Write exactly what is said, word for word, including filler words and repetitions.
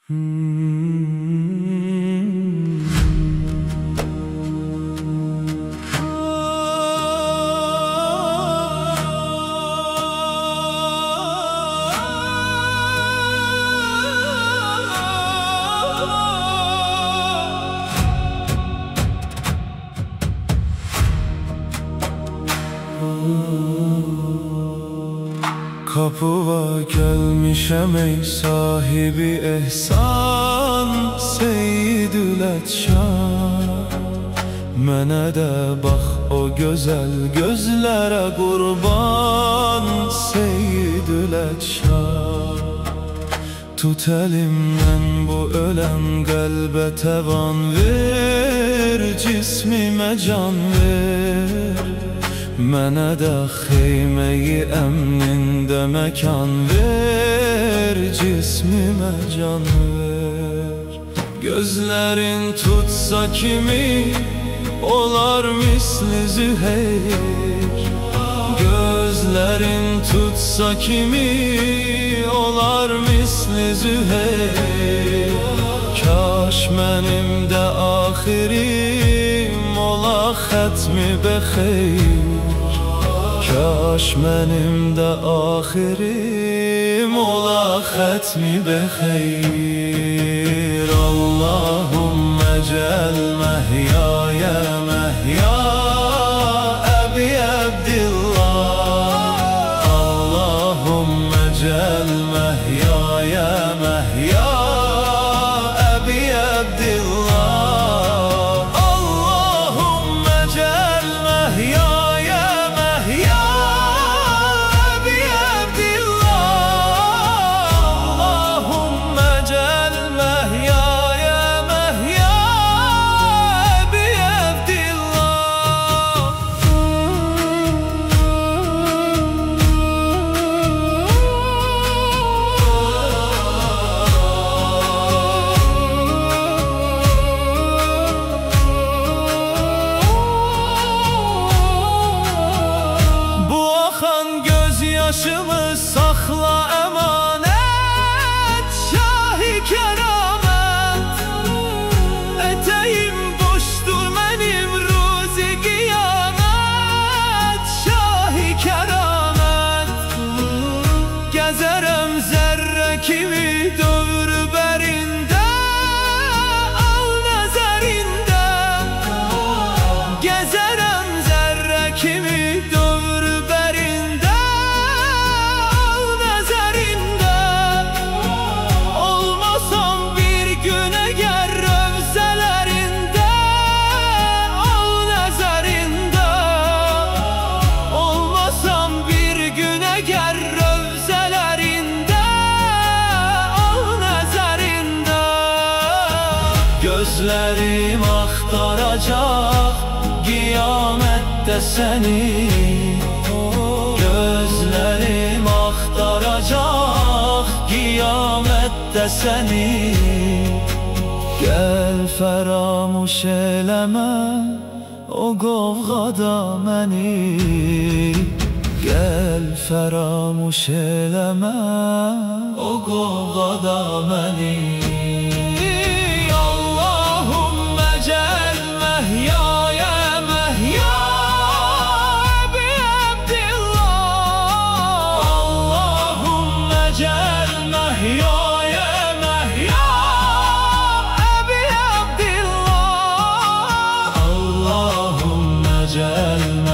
Kapıva gelmişem ey sahibi ehsan Seyyidül Etşan. Mənə də bax o gözəl gözlərə qurban Seyyidül Etşan. Tut elimden bu ölən qəlbə təvan ver, cismimə can ver. Mənə də xeyməyi əmnində məkan ver, cismimə can ver. Gözlərin tutsa kimi olar misli züheyr. Gözlərin tutsa kimi olar misli züheyr. Kaş mənim də axirim ola xətmi bəxeyr. Kaş mənim də axirim ola xətmi bəxeyr. Allahümmə cəl məhyaya məhya Əbi Əbdillah. Allahümmə cəl məhyaya məhya Əbi Əbdillah. Allahümmə cəl məhyaya Yaşımı sakla emanet Şahi keramet. Eteğim boştur benim ruzi kıyamet Şahi keramet. Gezerem zerre kimi dövür berinde al nazarinde. Gezerem zerre kimi dövür berinde Gözlerim aktaracak kıyamette seni. Gözlerim aktaracak kıyamette seni. Gel feramuş eleme o qovğada məni. Gel feramuş eleme o qovğada məni. Allahümme cel